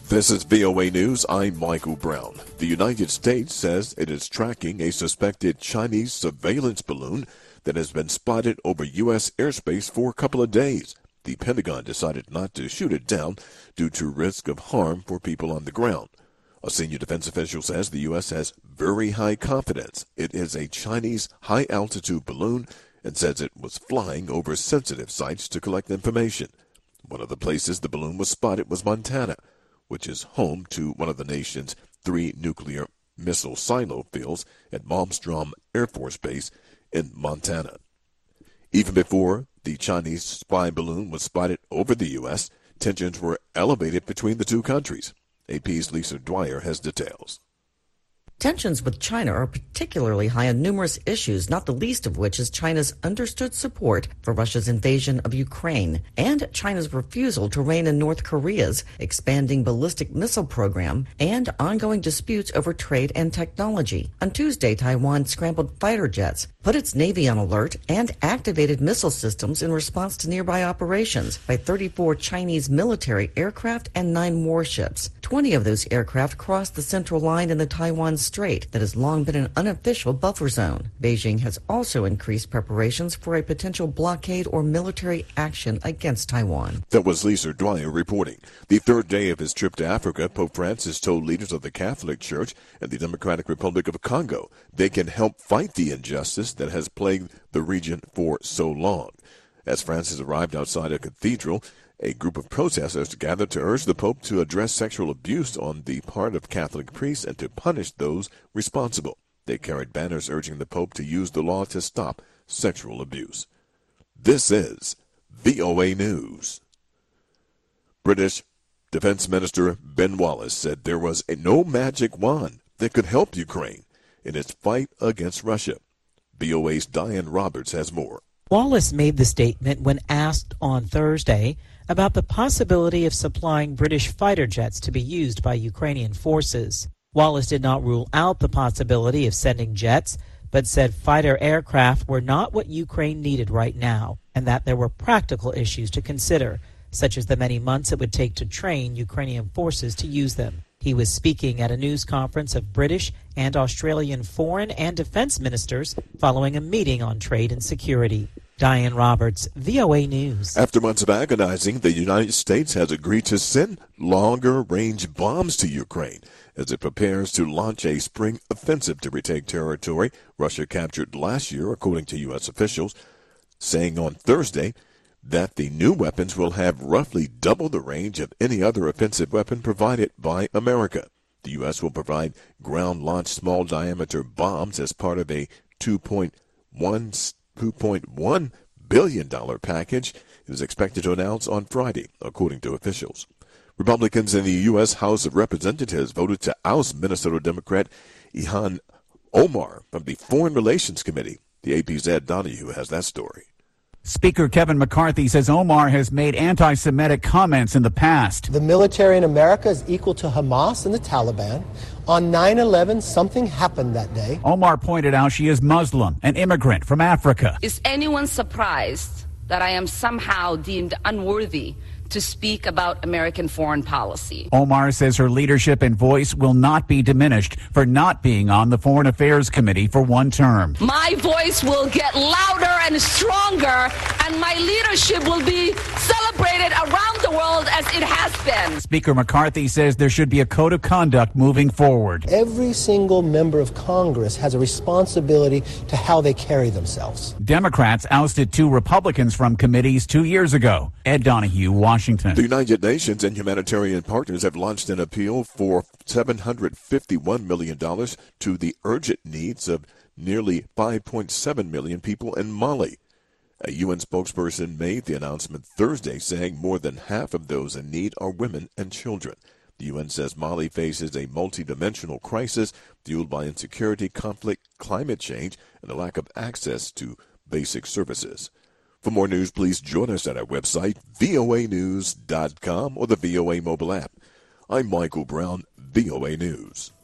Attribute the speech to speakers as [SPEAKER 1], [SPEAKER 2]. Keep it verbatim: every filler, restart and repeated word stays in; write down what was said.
[SPEAKER 1] This is V O A News. I'm Michael Brown. The United States says it is tracking a suspected Chinese surveillance balloon that has been spotted over U S airspace for a couple of days. The Pentagon decided not to shoot it down due to risk of harm for people on the ground. A senior defense official says the U S has very high confidence it is a Chinese high-altitude balloon and says it was flying over sensitive sites to collect information. One of the places the balloon was spotted was Montana, which is home to one of the nation's three nuclear missile silo fields at Malmstrom Air Force Base in Montana. Even before the Chinese spy balloon was spotted over the U S, tensions were elevated between the two countries. A P's Lisa Dwyer has details.
[SPEAKER 2] Tensions with China are particularly high on numerous issues, not the least of which is China's understood support for Russia's invasion of Ukraine and China's refusal to rein in North Korea's expanding ballistic missile program and ongoing disputes over trade and technology. On Tuesday, Taiwan scrambled fighter jets, put its Navy on alert, and activated missile systems in response to nearby operations by thirty-four Chinese military aircraft and nine warships. twenty of those aircraft crossed the central line in the Taiwan Strait that has long been an unofficial buffer zone. Beijing has also increased preparations for a potential blockade or military action against Taiwan.
[SPEAKER 1] That was Lisa Dwyer reporting. The third day of his trip to Africa, Pope Francis told leaders of the Catholic Church and the Democratic Republic of Congo they can help fight the injustice that has plagued the region for so long. As Francis arrived outside a cathedral, a group of protesters gathered to urge the Pope to address sexual abuse on the part of Catholic priests and to punish those responsible. They carried banners urging the Pope to use the law to stop sexual abuse. This is V O A News. British Defense Minister Ben Wallace said there was a no magic wand that could help Ukraine in its fight against Russia. V O A's Diane Roberts has more.
[SPEAKER 3] Wallace made the statement when asked on Thursday about the possibility of supplying British fighter jets to be used by Ukrainian forces. Wallace did not rule out the possibility of sending jets, but said fighter aircraft were not what Ukraine needed right now, and that there were practical issues to consider, such as the many months it would take to train Ukrainian forces to use them. He was speaking at a news conference of British and Australian foreign and defense ministers following a meeting on trade and security. Diane Roberts, V O A News.
[SPEAKER 1] After months of agonizing, the United States has agreed to send longer-range bombs to Ukraine as it prepares to launch a spring offensive to retake territory Russia captured last year, according to U S officials, saying on Thursday that the new weapons will have roughly double the range of any other offensive weapon provided by America. The U S will provide ground-launched small-diameter bombs as part of a two point one billion dollars package it is expected to announce on Friday, according to officials. Republicans in the U S House of Representatives voted to oust Minnesota Democrat Ilhan Omar from the Foreign Relations Committee. The A P's Ed Donahue has that story.
[SPEAKER 4] Speaker Kevin McCarthy says Omar has made anti-Semitic comments in the past.
[SPEAKER 5] The military in America is equal to Hamas and the Taliban. On nine eleven, something happened that day.
[SPEAKER 4] Omar pointed out she is Muslim, an immigrant from Africa.
[SPEAKER 6] Is anyone surprised that I am somehow deemed unworthy to speak about American foreign policy?
[SPEAKER 4] Omar says her leadership and voice will not be diminished for not being on the Foreign Affairs Committee for one term.
[SPEAKER 6] My voice will get louder and stronger, and my leadership will be celebrated around the world as it has been.
[SPEAKER 4] Speaker McCarthy says there should be a code of conduct moving forward.
[SPEAKER 5] Every single member of Congress has a responsibility to how they carry themselves.
[SPEAKER 4] Democrats ousted two Republicans from committees two years ago. Ed Donahue, Washington.
[SPEAKER 1] The United Nations and humanitarian partners have launched an appeal for seven hundred fifty-one million dollars to the urgent needs of nearly five point seven million people in Mali. A U N spokesperson made the announcement Thursday, saying more than half of those in need are women and children. The U N says Mali faces a multidimensional crisis fueled by insecurity, conflict, climate change, and a lack of access to basic services. For more news, please join us at our website, V O A news dot com, or the V O A mobile app. I'm Michael Brown, V O A News.